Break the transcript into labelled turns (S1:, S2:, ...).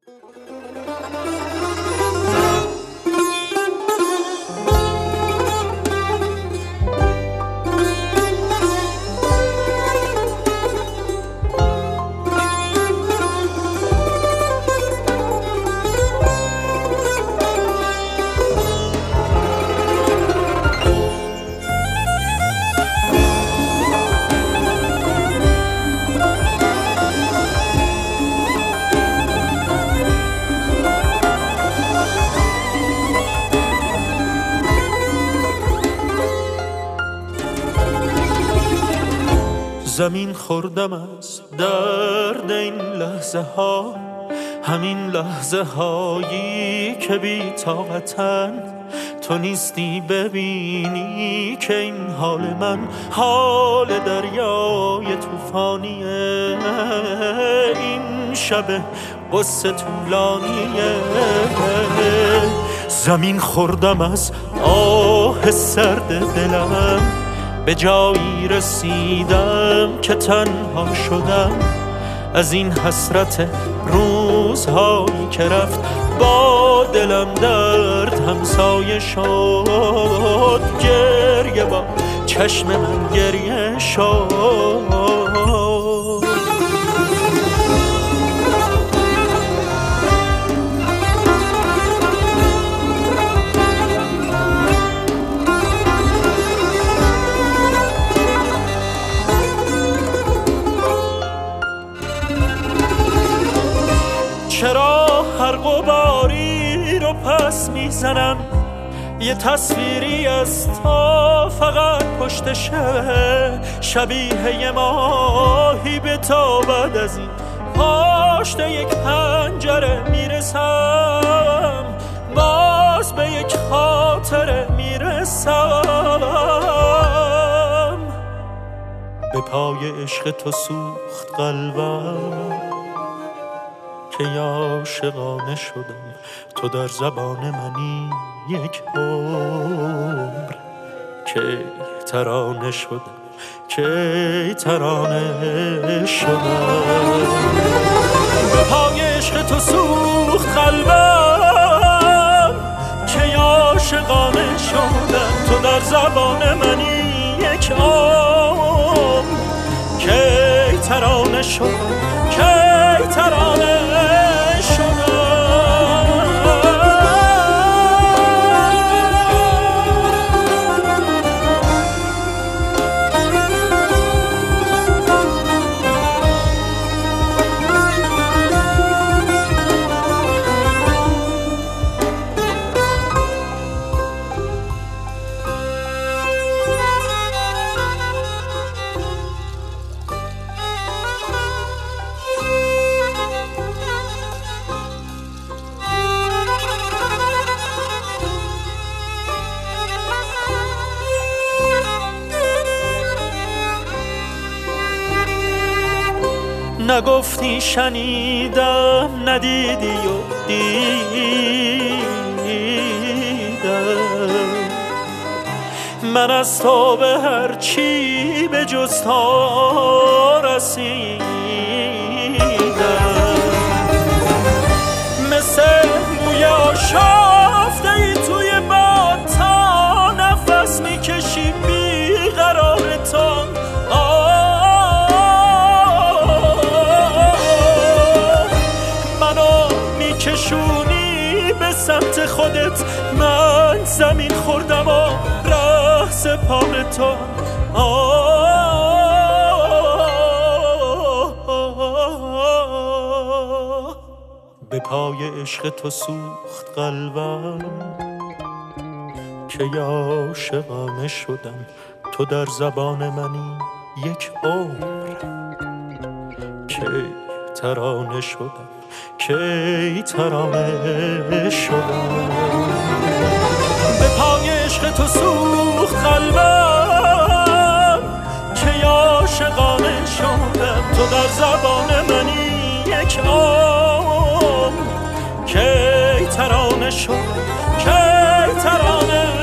S1: زمین خوردم از درد این لحظه ها، همین لحظه هایی که بی طاقتن. تو نیستی ببینی که این حال من حال دریای طوفانیه. این شب قصه طولانیه. زمین خوردم از آه سرد دلم، به جایی رسیدم که تنها شدم از این حسرت روزهایی که رفت. با دلم درد همسایه شد، گریه با چشم من گریه شد. چرا هر غباری رو پس میزنم، یه تصویری از تو فقط پشتشه. شبیه یه ماهی به تا بعد از این پشت یک پنجره میرسم، باز به یک خاطره میرسم. به پای عشق تو سوخت قلبم که عاشقانه شدم. تو در زبان منی یک عمر که ترانه شدم، که ترانه شدم. به پای عشق تو سوخت قلبم که عاشقانه شدم. تو در زبان منی یک عمر که ترانه شدم، که ترانه شدم. نگفتی شنیدم، ندیدی و دیدم. من از تو به هر چی به جز تو رسیدم. مثل موی آشفته ای توی باد، تا نفس میکشی بیقرار تو. کشونی به سمت خودت، من زمین خوردم و ره سپار تو. به پای عشق تو سوخت قلبم که عاشقانه شدم. تو در زبان منی یک عمر که ترانه شدم، که ترانه شدم. به پای عشق تو سوخت قلبم که عاشقانه شدم. تو در زبان منی یک عمر که ترانه شدم، که ترانه